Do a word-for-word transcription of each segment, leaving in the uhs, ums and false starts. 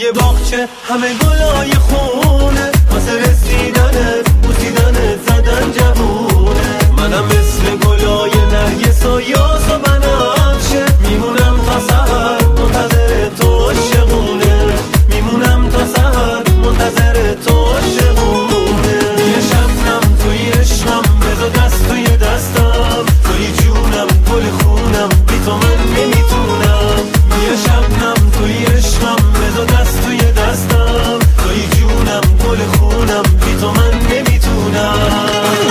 توی باغچه همه گلای خونه، واسه رسیدنت بوسیدنت زدن جوونه. منم مثل گلای نرگس و یاس و بنفشه، میمونم تا سحر منتظر تو عاشقونه، میمونم تا سحر منتظر تو عاشقونه. یه شبنم توی عشقم، بذار دست توی دستم، توی جونم گل خونم، بی تو من نمیتونم. یه شبنم توی عشقم، بذار دست توی دستم، توی جونم گل خونم، بی تو من نمیتونم.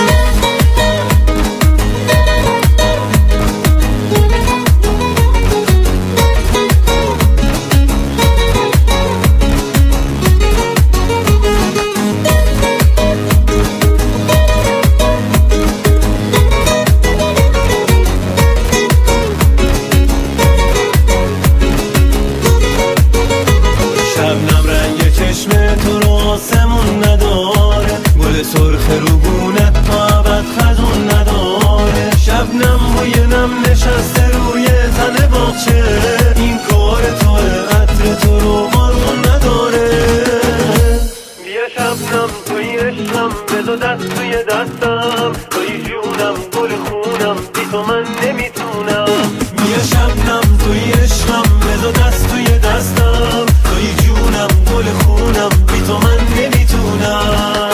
شبنم رنگ چشم تو رو آسمون نداره، گل سرخ روبونه تا ابد خزون نداره. شبنم بوی نم نشسته روی تن باغچه، این کار توه، عطر تو رو بارون نداره. بیا شبنم توی عشقم، بذار دست توی دستم، توی جونم گل خونم، بی تو من نمیتونم. بیا شبنم توی عشقم، بذار دست توی دستم، توی جونم گل خونم، بی تو من نمیتونم.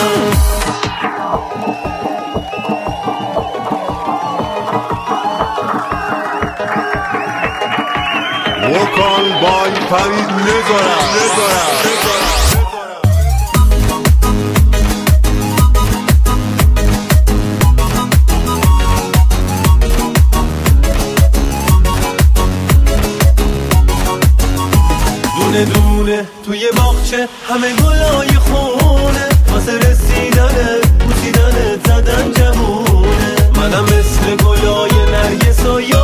وکال بای فرید نگارم نگارم دونه دونه توی باغچه همه گلای خونه، واسه رسیدنت بوسیدنت زدن جوونه. منم مثل گلای نرگس و